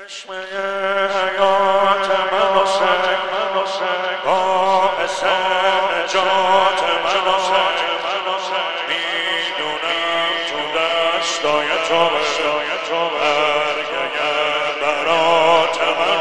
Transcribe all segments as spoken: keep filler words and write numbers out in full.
چشمه حیات من حسین، باعث نجات من حسین، میدونم تو دستای توه برگه برات من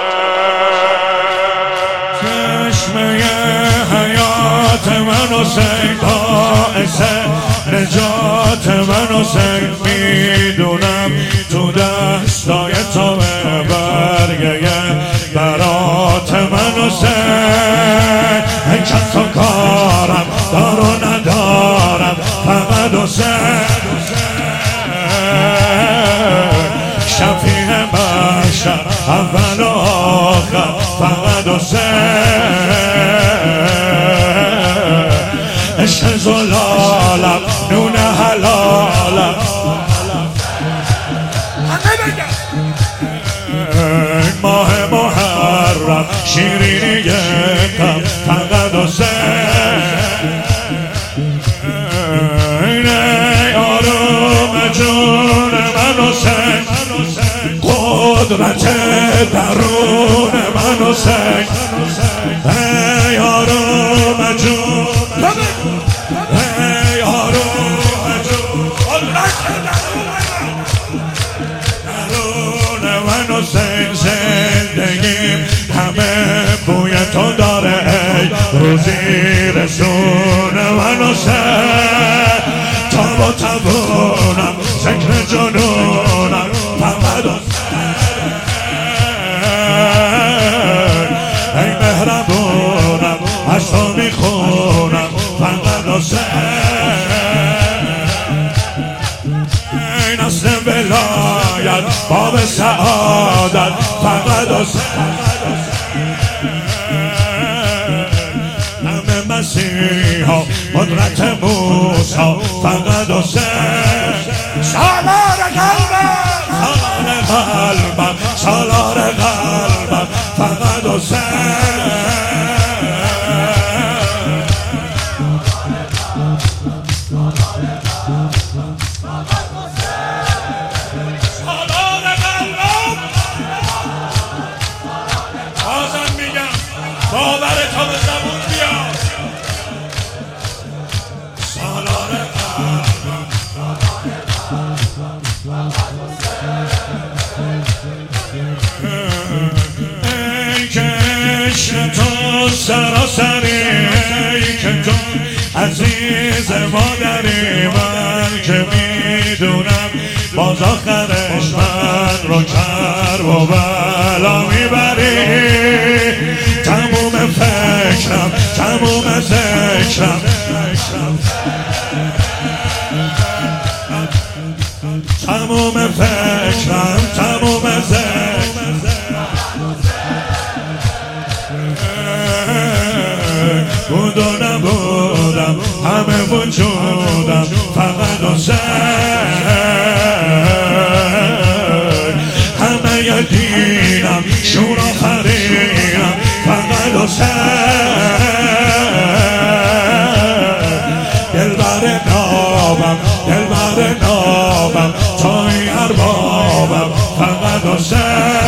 حسین. چشمه حیات من حسین، باعث نجات من حسین، میدونم تو دستای توه برگه برات من حسین. کس و کارم دار و ندارم فقط حسین، شفیع بشر اول و آخر فقط حسین. عشق زلالم نون حلالم ماه محرم شیرینی یکم فقط حسین. ای آروم جون من حسین، قدرت درون من حسین. ای آروم جون، ای آروم جون، قدرت درون من حسین. زندگیم همه بوی تو داره، ای روزی رسون من حسین. تاب و تبونم ذکر جنونم فقط حسین. ای مهربونم از تو میخونم فقط حسین. ای نسل ولایت باب سعادت فقط حسین. نم مسیحا قدرت موسی فقط حسین. سالار قلبم، سالار قلبم، سالار قلبم فقط حسین. باور تو به زبون بیاد، سالار قلبم. ای که عشق تو سراسری، ای که تو عزیز مادری، من که میدونم باز آخرش من رو کرب و بلا میبری. تموم فکرم، تموم ذکرم، تموم فکرم، تموم ذکرم بود و نبودم، همه وجودم فقط حسین. همه ی دینم شور آفرینم فقط حسین. دلبر نابم، دلبر نابم، توی اربابم فقط حسین.